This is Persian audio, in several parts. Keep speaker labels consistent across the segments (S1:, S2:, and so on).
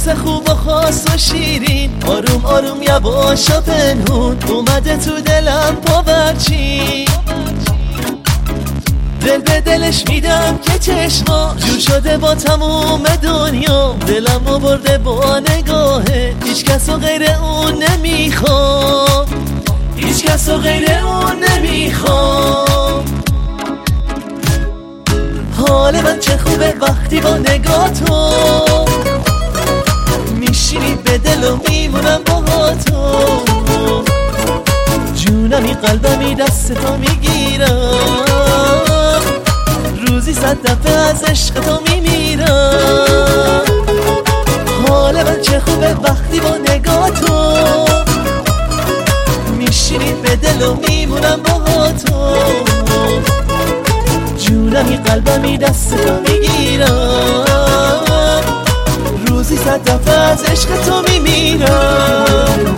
S1: حس خوب و خاص و شیرین، آروم آروم یواش و پنهون اومده تو دلم پاورچین. دل به دلش میدم که چشما جور شده با تموم دنیا، دلمو برده با نگاهه، هیچ کسو غیر اون نمیخوام، هیچ کسو غیر اون نمیخوام. حال من چه خوبه وقتی با نگاه تو میشینی به دل و میمونم با تو، جونمی قلبمی دست تو میگیرم، روزی 100 دفعه از عشق تو میمیرم. حال من چه خوبه وقتی با نگاه تو میشینی به دل و میمونم با تو، جونمی قلبمی دست تو میگیرم، روزی 100 دفعه از عشق تو میمیرم.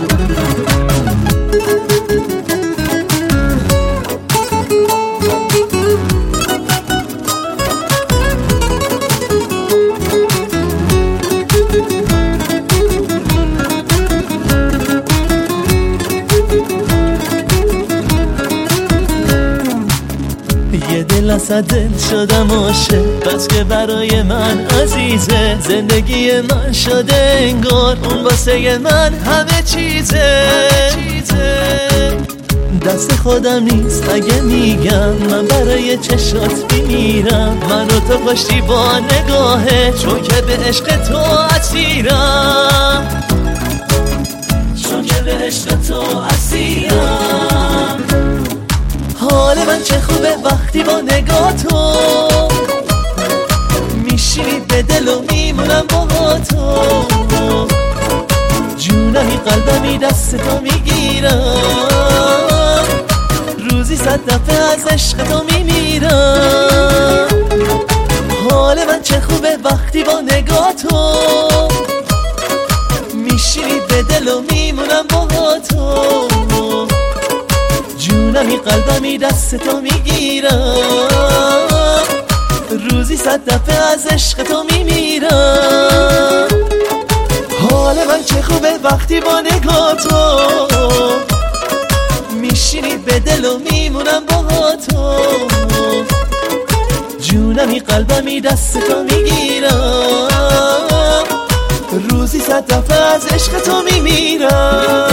S1: یه دل از دل شدم عاشق، بس که برای من عزیزه، زندگی من شده انگار اون واسه من همه چیزه. دست خودم نیست اگه میگم من برای چشات میمیرم، من و تو پشتی با نگاهه، چون که به عشق تو اسیرم، چون که به عشق تو اسیرم. حال من چه خوبه وقتی با نگاه تو میشینی به دل و میمونم با تو، جونمی قلبمی دست تو میگیرم، روزی 100 دفعه از عشق تو میمیرم. حال من چه خوبه وقتی با نگاه تو میشینی به دل و میمونم با تو، جونمی قلبمی دست تو میگیرم، روزی 100 دفعه از عشق تو میمیرم. حال من چه خوبه وقتی با نگاه تو میشینی به دل و میمونم با تو، جونمی قلبمی دست تو میگیرم، روزی 100 دفعه از عشق تو میمیرم.